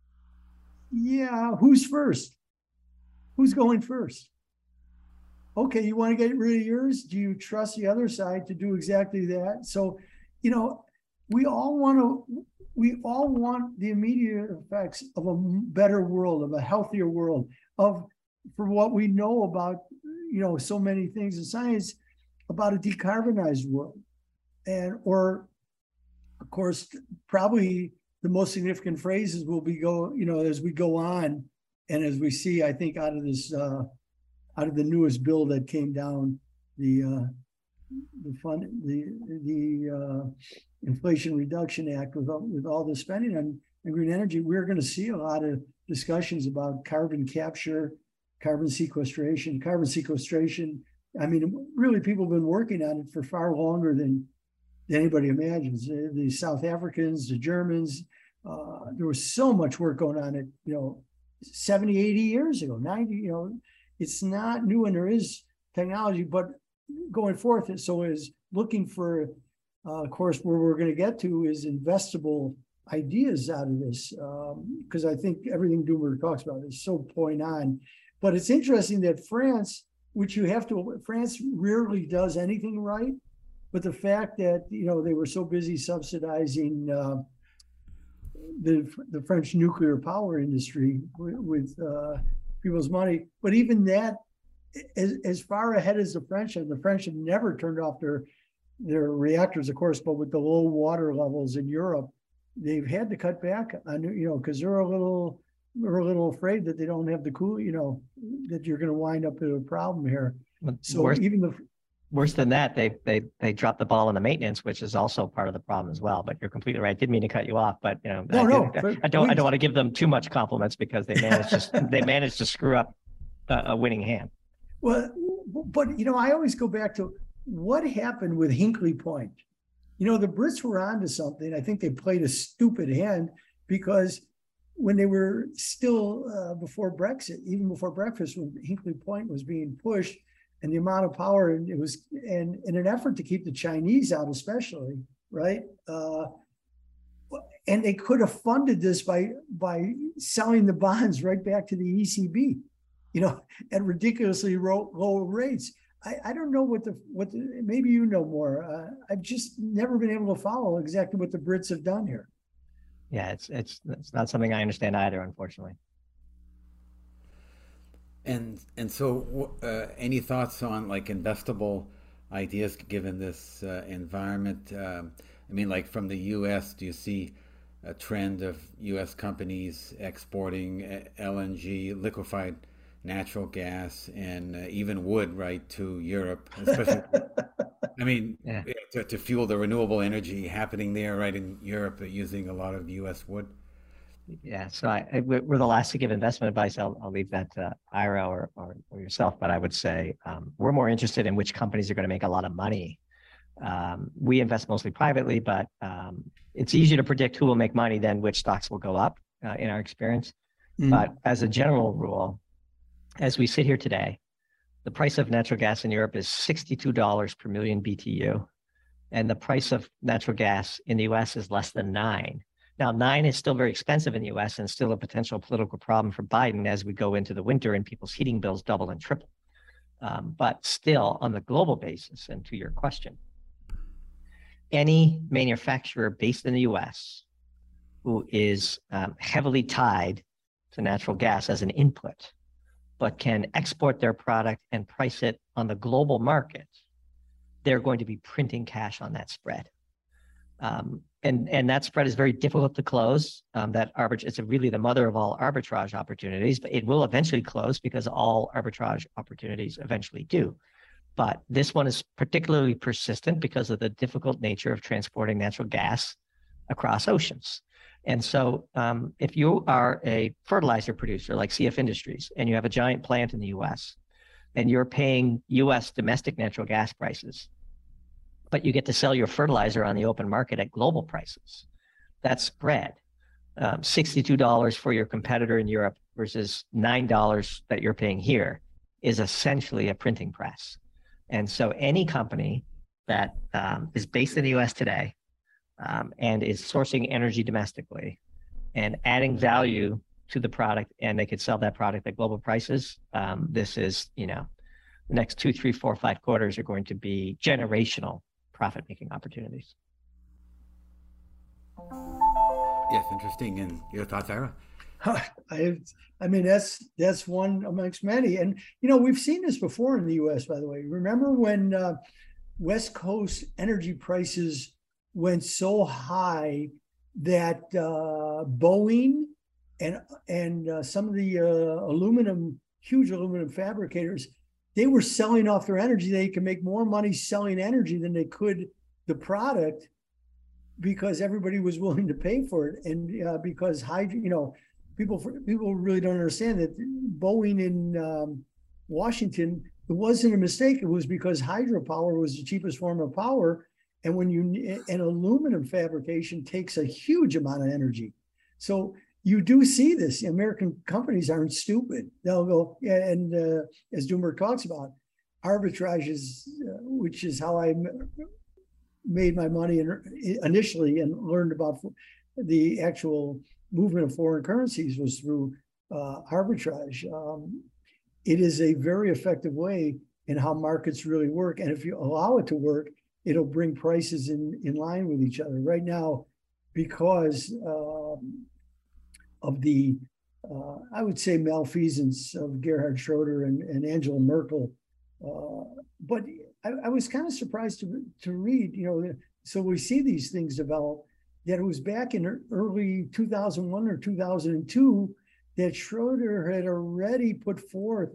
yeah, who's first? Who's going first? Okay, you want to get rid of yours? Do you trust the other side to do exactly that? So, you know, we all want to, we all want the immediate effects of a better world, of a healthier world, of, for what we know about, you know, so many things in science, about a decarbonized world. And, or, of course, probably the most significant phrases will be go, you know, as we go on and as we see, I think, out of this, uh, out of the newest bill that came down, the uh, the fund, the the uh, Inflation Reduction Act, with all, with all the spending on, on green energy, we're going to see a lot of discussions about carbon capture, carbon sequestration, carbon sequestration. I mean, really, people have been working on it for far longer than anybody imagines. The South Africans, the Germans, uh, there was so much work going on it, you know, seventy, eighty years ago, ninety, you know, it's not new, and there is technology, but going forth, so is looking for, uh, of course, where we're going to get to is investable ideas out of this, because um, I think everything Doomberg talks about is so point on. But it's interesting that France, which you have to, France rarely does anything right, but the fact that, you know, they were so busy subsidizing uh, the the French nuclear power industry with, with uh, people's money, but even that, as, as far ahead as the French, and the French have never turned off their their reactors, of course, but with the low water levels in Europe, they've had to cut back on, you know, because they're a little they're a little afraid that they don't have the cool, you know, that you're going to wind up with a problem here. So worse, even the worse than that, they they they dropped the ball on the maintenance, which is also part of the problem as well. But you're completely right. Didn't mean to cut you off, but you know, no, I, no, I, but, I don't I don't want to give them too much compliments because they managed to they managed to screw up a, a winning hand. Well, but you know, I always go back to what happened with Hinkley Point. You know, the Brits were onto something. I think they played a stupid hand, because when they were still uh, before Brexit, even before breakfast, when Hinkley Point was being pushed, and the amount of power, and it was, and in an effort to keep the Chinese out, especially, right? Uh, and they could have funded this by by selling the bonds right back to the E C B, you know, at ridiculously low, low rates. I, I don't know what the what the, maybe you know more. Uh, I've just never been able to follow exactly what the Brits have done here. Yeah, it's it's it's not something I understand either, unfortunately. And and so, uh, any thoughts on like investable ideas given this uh, environment? Um, I mean, like from the U S, do you see a trend of U S companies exporting uh, L N G, liquefied natural gas, and uh, even wood, right, to Europe, especially? I mean, Yeah. to, to fuel the renewable energy happening there, right in Europe, using a lot of U S wood. Yeah, so I, I, we're the last to give investment advice. I'll, I'll leave that to Ira or, or, or yourself, but I would say um, we're more interested in which companies are going to make a lot of money. Um, we invest mostly privately, but um, it's easier to predict who will make money than which stocks will go up uh, in our experience. Mm. But as a general rule, as we sit here today, the price of natural gas in Europe is sixty-two dollars per million B T U, and the price of natural gas in the U S is less than nine. Now, nine is still very expensive in the U S and still a potential political problem for Biden as we go into the winter and people's heating bills double and triple. Um, but still, on the global basis, and to your question, any manufacturer based in the U S who is um, heavily tied to natural gas as an input, but can export their product and price it on the global market, they're going to be printing cash on that spread. Um, and, and that spread is very difficult to close. Um, that arbitrage, it's really the mother of all arbitrage opportunities, but it will eventually close because all arbitrage opportunities eventually do. But this one is particularly persistent because of the difficult nature of transporting natural gas across oceans. And so um, if you are a fertilizer producer like C F Industries and you have a giant plant in the U S and you're paying U S domestic natural gas prices, but you get to sell your fertilizer on the open market at global prices, that spread, um, sixty-two dollars for your competitor in Europe versus nine dollars that you're paying here, is essentially a printing press. And so any company that um, is based in the U S today um, and is sourcing energy domestically and adding value to the product, and they could sell that product at global prices, um, this is, you know, the next two, three, four, five quarters are going to be generational profit-making opportunities. Yes, interesting. And your thoughts, Ira? I, I mean, that's that's one amongst many. And, you know, we've seen this before in the U S, by the way. Remember when uh, West Coast energy prices went so high that uh, Boeing and, and uh, some of the uh, aluminum, huge aluminum fabricators, they were selling off their energy. They could make more money selling energy than they could the product because everybody was willing to pay for it. And uh, because hydro, you know, people people really don't understand that Boeing in um, Washington, it wasn't a mistake. It was because hydropower was the cheapest form of power. And when you, and aluminum fabrication takes a huge amount of energy. So you do see this. American companies aren't stupid. They'll go, yeah, and uh, as Doomberg talks about, arbitrage is, uh, which is how I made my money initially and learned about the actual movement of foreign currencies was through uh, arbitrage. Um, it is a very effective way in how markets really work. And if you allow it to work, it'll bring prices in, in line with each other. Right now, because um, of the, uh, I would say, malfeasance of Gerhard Schroeder and, and Angela Merkel. Uh, but I, I was kind of surprised to, to read, you know, so we see these things develop, that it was back in early two thousand one or two thousand two that Schroeder had already put forth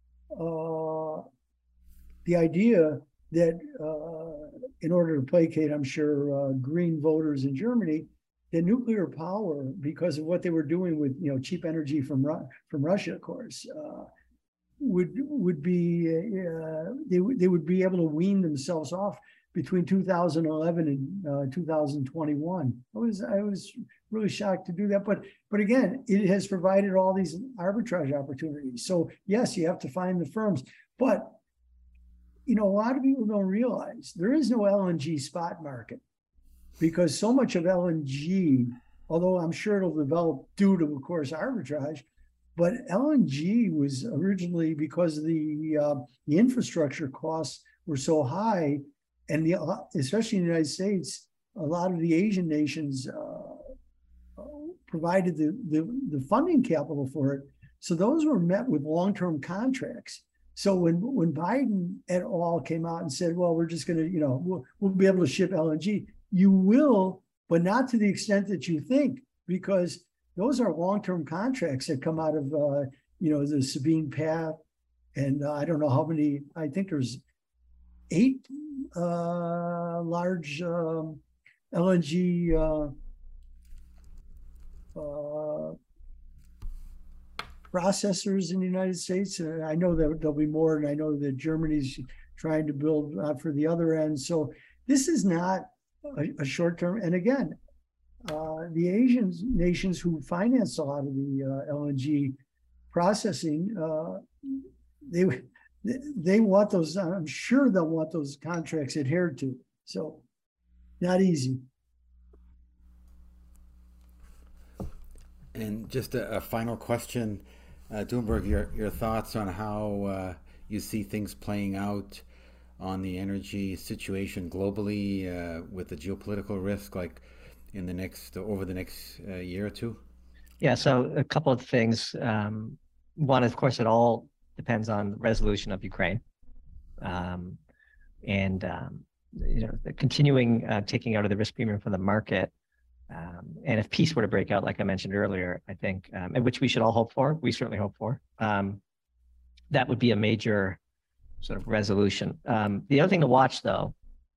uh, the idea that uh, in order to placate, I'm sure, uh, green voters in Germany, that nuclear power, because of what they were doing with, you know, cheap energy from from Russia, of course, uh, would would be uh, they they would be able to wean themselves off between two thousand eleven and uh, two thousand twenty-one. I was I was really shocked to do that, but but again, it has provided all these arbitrage opportunities. So yes, you have to find the firms, but you know, a lot of people don't realize there is no L N G spot market. Because so much of L N G, although I'm sure it'll develop due to, of course, arbitrage, but L N G was originally because the uh, the infrastructure costs were so high, and the especially in the United States, a lot of the Asian nations uh, provided the, the, the funding capital for it. So those were met with long-term contracts. So when, when Biden et al. Came out and said, well, we're just going to, you know, we'll, we'll be able to ship L N G, you will, but not to the extent that you think, because those are long-term contracts that come out of, uh, you know, the Sabine Path. And uh, I don't know how many, I think there's eight uh, large um, L N G uh, uh, processors in the United States. And I know that there'll be more, and I know that Germany's trying to build uh, for the other end. So this is not a, a short term. And again, uh, the Asian nations who finance a lot of the uh, L N G processing, uh, they they want those. I'm sure they'll want those contracts adhered to. So not easy. And just a, a final question, uh, Doomberg, your, your thoughts on how uh, you see things playing out on the energy situation globally uh, with the geopolitical risk, like in the next, over the next uh, year or two? Yeah, so a couple of things. Um, one, of course, it all depends on the resolution of Ukraine. Um, and, um, you know, the continuing uh, taking out of the risk premium from the market. Um, and if peace were to break out, like I mentioned earlier, I think, um, and which we should all hope for, we certainly hope for, um, that would be a major sort of resolution. Um, the other thing to watch, though,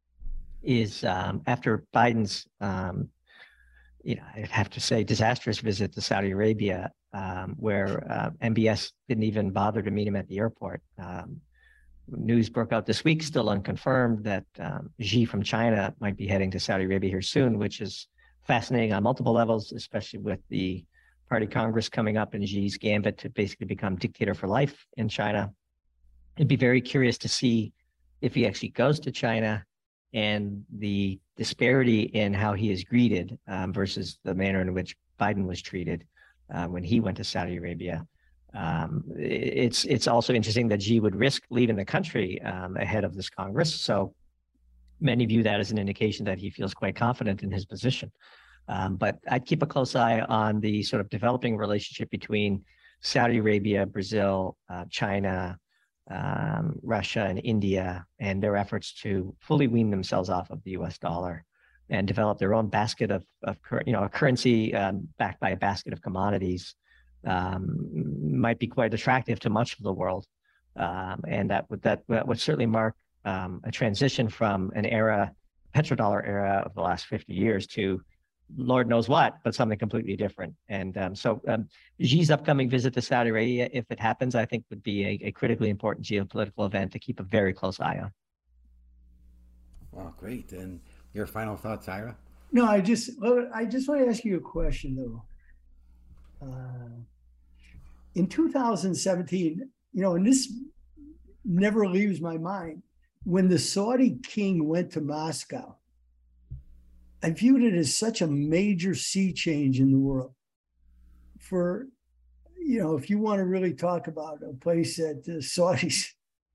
is um, after Biden's, um, you know, I'd have to say, disastrous visit to Saudi Arabia, um, where uh, M B S didn't even bother to meet him at the airport. Um, news broke out this week, still unconfirmed, that um, Xi from China might be heading to Saudi Arabia here soon, which is fascinating on multiple levels, especially with the Party Congress coming up and Xi's gambit to basically become dictator for life in China. I'd be very curious to see if he actually goes to China and the disparity in how he is greeted um, versus the manner in which Biden was treated uh, when he went to Saudi Arabia. Um, it's it's also interesting that Xi would risk leaving the country um, ahead of this Congress. So many view that as an indication that he feels quite confident in his position. Um, but I'd keep a close eye on the sort of developing relationship between Saudi Arabia, Brazil, uh, China, um, Russia, and India, and their efforts to fully wean themselves off of the U S dollar and develop their own basket of, of you know, a currency um, backed by a basket of commodities um, might be quite attractive to much of the world. Um, and that would, that, that would certainly mark Um, a transition from an era, petrodollar era of the last fifty years to Lord knows what, but something completely different. And um, so um, Xi's upcoming visit to Saudi Arabia, if it happens, I think would be a, a critically important geopolitical event to keep a very close eye on. Wow, great. And your final thoughts, Ira? No, I just, well, I just want to ask you a question, though. Uh, in two thousand seventeen, you know, and this never leaves my mind, when the Saudi king went to Moscow, I viewed it as such a major sea change in the world. For, you know, if you want to really talk about a place that the Saudis,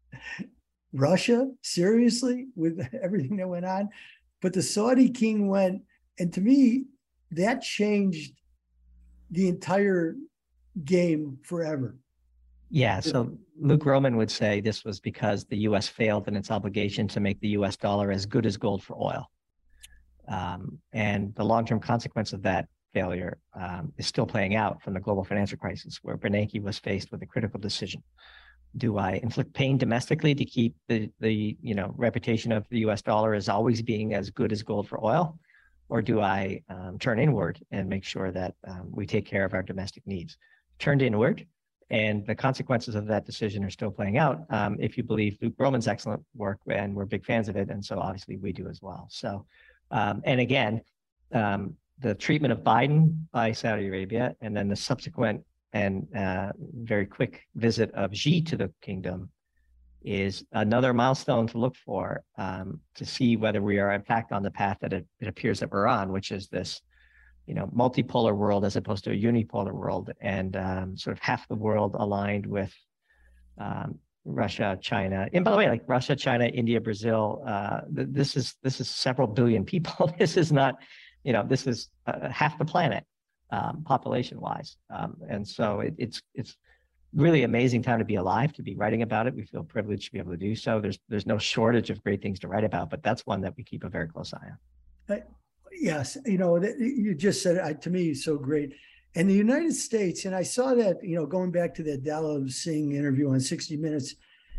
Russia, seriously, with everything that went on, but the Saudi king went, and to me, that changed the entire game forever. Yeah, so Luke Roman would say this was because the U S failed in its obligation to make the U S dollar as good as gold for oil. Um, and the long-term consequence of that failure um, is still playing out from the global financial crisis, where Bernanke was faced with a critical decision. Do I inflict pain domestically to keep the, the you know, reputation of the U S dollar as always being as good as gold for oil? Or do I um, turn inward and make sure that um, we take care of our domestic needs? Turned inward. And the consequences of that decision are still playing out um, if you believe Luke Roman's excellent work, and we're big fans of it. And so obviously we do as well. So, um, and again, um, the treatment of Biden by Saudi Arabia and then the subsequent and uh, very quick visit of Xi to the kingdom is another milestone to look for um, to see whether we are in fact on the path that it, it appears that we're on, which is this you know, multipolar world as opposed to a unipolar world, and um, sort of half the world aligned with um, Russia, China. And by the way, like Russia, China, India, Brazil, uh, th- this is this is several billion people. This is not, you know, this is uh, half the planet. um, population-wise. Um, and so it, it's it's really amazing time to be alive, to be writing about it. We feel privileged to be able to do so. There's there's no shortage of great things to write about, but that's one that we keep a very close eye on. Uh, yes, you know, you just said it, to me, so great. And the United States, and I saw that, you know, going back to that Dalal Singh interview on sixty minutes,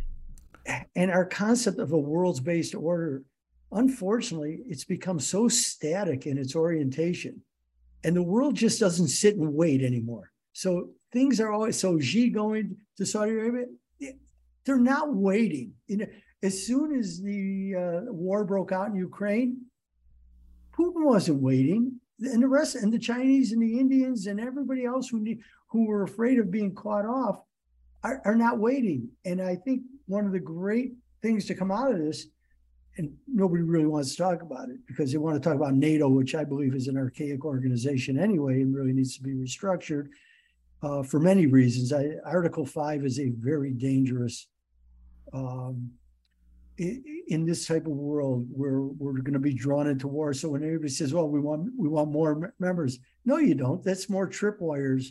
and our concept of a worlds-based order, unfortunately, it's become so static in its orientation. And the world just doesn't sit and wait anymore. So things are always, so Xi going to Saudi Arabia, they're not waiting. You know, as soon as the uh, war broke out in Ukraine, Putin wasn't waiting. And the rest, and the Chinese and the Indians and everybody else who need, who were afraid of being caught off are, are not waiting. And I think one of the great things to come out of this, and nobody really wants to talk about it because they want to talk about NATO, which I believe is an archaic organization anyway and really needs to be restructured uh, for many reasons. I, Article five is a very dangerous, um, in, in this type of world where we're going to be drawn into war. So when everybody says, well, we want we want more members, no, you don't. That's more tripwires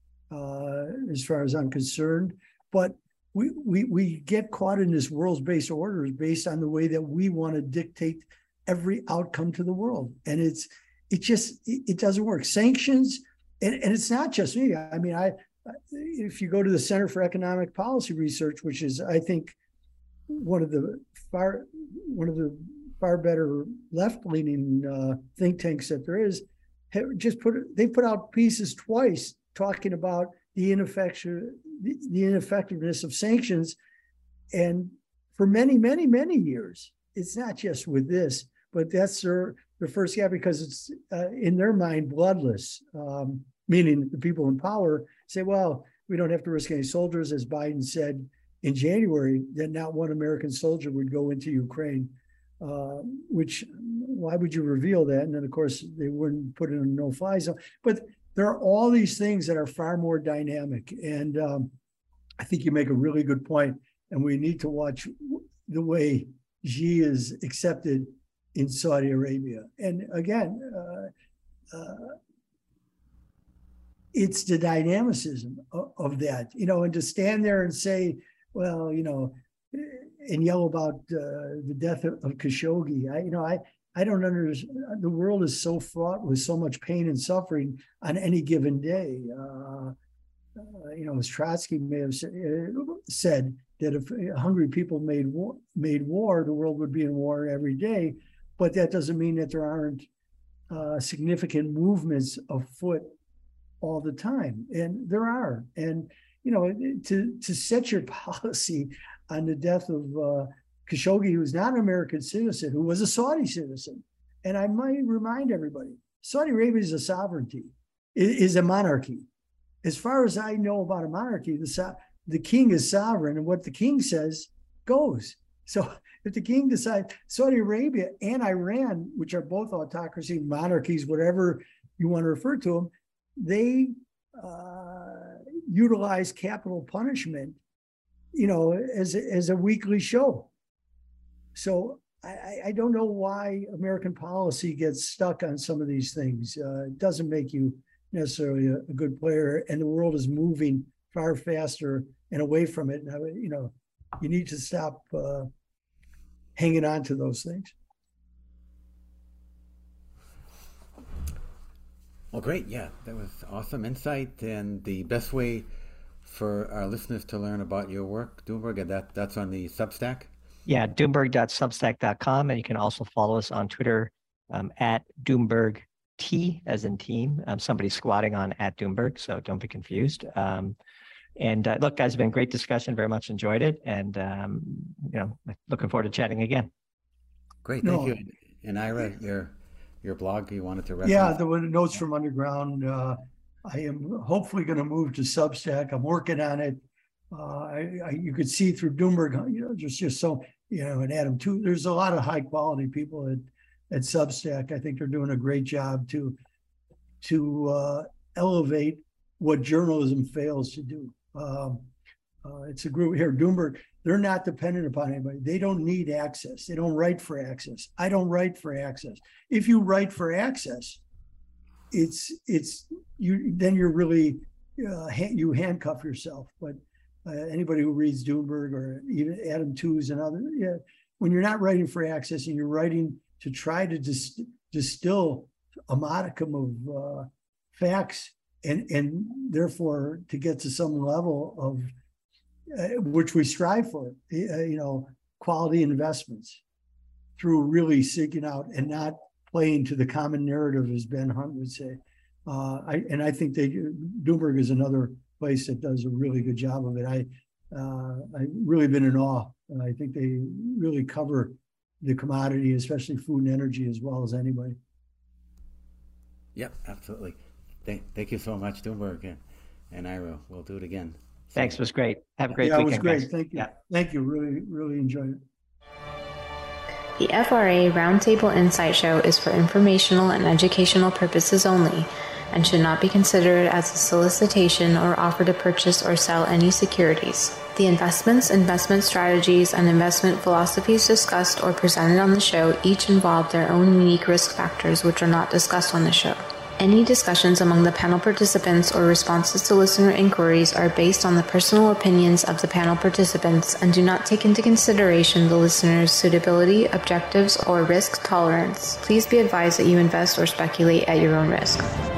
uh, as far as I'm concerned. But We, we we get caught in this worlds-based orders based on the way that we want to dictate every outcome to the world. And it's it just it, it doesn't work. Sanctions, and, and it's not just me. I mean, I if you go to the Center for Economic Policy Research, which is, I think, one of the far one of the far better left-leaning uh, think tanks that there is, just put they put out pieces twice talking about the ineffective the ineffectiveness of sanctions. And for many, many, many years, it's not just with this, but that's their, their first gap because it's uh, in their mind bloodless, um, meaning the people in power say, well, we don't have to risk any soldiers, as Biden said in January, that not one American soldier would go into Ukraine, uh, which why would you reveal that? And then, of course, they wouldn't put it in a no-fly zone. But there are all these things that are far more dynamic. And um, I think you make a really good point. And we need to watch the way Xi is accepted in Saudi Arabia. And again, uh, uh, it's the dynamicism of, of that, you know, and to stand there and say, well, you know, and yell about uh, the death of, of Khashoggi. I, you know, I, I don't understand. The world is so fraught with so much pain and suffering on any given day. Uh, uh, you know, as Trotsky may have said that if hungry people made war, made war, the world would be in war every day. But that doesn't mean that there aren't uh, significant movements afoot all the time, and there are. And you know, to to set your policy on the death of uh, Khashoggi, who was not an American citizen, who was a Saudi citizen. And I might remind everybody, Saudi Arabia is a sovereignty, is a monarchy. As far as I know about a monarchy, the, the king is sovereign, and what the king says goes. So if the king decides, Saudi Arabia and Iran, which are both autocracy, monarchies, whatever you want to refer to them, they uh, utilize capital punishment, you know, as, as a weekly show. So I, I don't know why American policy gets stuck on some of these things. Uh, it doesn't make you necessarily a, a good player, and the world is moving far faster and away from it. And, you know, you need to stop uh, hanging on to those things. Well, great. Yeah, that was awesome insight. And the best way for our listeners to learn about your work, Doomberg, and that, that's on the Substack? Yeah, doomberg dot substack dot com. And you can also follow us on Twitter um, at Doomberg T as in team. Um, somebody's squatting on at Doomberg, so don't be confused. Um, and uh, look, guys, it's been a great discussion. Very much enjoyed it. And, um, you know, looking forward to chatting again. Great. Thank no. you. And Ira, your your blog you wanted to reference? Yeah, the Notes from Underground. Uh, I am hopefully going to move to Substack. I'm working on it. Uh, I, I, you could see through Doomberg, you know, just just so, you know, and Adam too. There's a lot of high quality people at, at Substack. I think they're doing a great job to to uh, elevate what journalism fails to do. Um, uh, it's a group here, Doomberg. They're not dependent upon anybody. They don't need access. They don't write for access. I don't write for access. If you write for access, it's it's you then you're really uh, you handcuff yourself. But uh, anybody who reads Doomberg or even Adam Tooze and other, yeah, when you're not writing for Access and you're writing to try to dis- distill a modicum of uh, facts and and therefore to get to some level of uh, which we strive for, uh, you know, quality investments through really seeking out and not playing to the common narrative, as Ben Hunt would say. Uh, I, and I think they, Doomberg is another place that does a really good job of it. I, uh, I've really been in awe, and I think they really cover the commodity, especially food and energy, as well as anybody. Yep, absolutely. Thank, thank you so much, Doomberg and, and Ira. We'll do it again. Thanks, it was great. Have a great yeah, weekend. Yeah, it was great. Guys. Thank you. Yeah. Thank you. Really, really enjoyed it. The F R A Roundtable Insight Show is for informational and educational purposes only and should not be considered as a solicitation or offer to purchase or sell any securities. The investments, investment strategies, and investment philosophies discussed or presented on the show each involve their own unique risk factors which are not discussed on the show. Any discussions among the panel participants or responses to listener inquiries are based on the personal opinions of the panel participants and do not take into consideration the listener's suitability, objectives, or risk tolerance. Please be advised that you invest or speculate at your own risk.